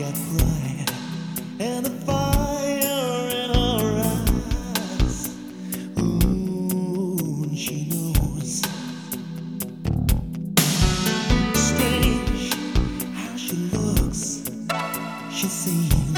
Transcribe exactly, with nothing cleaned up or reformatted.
got pride and the fire in her eyes. Ooh, she knows. Strange how she looks. She seems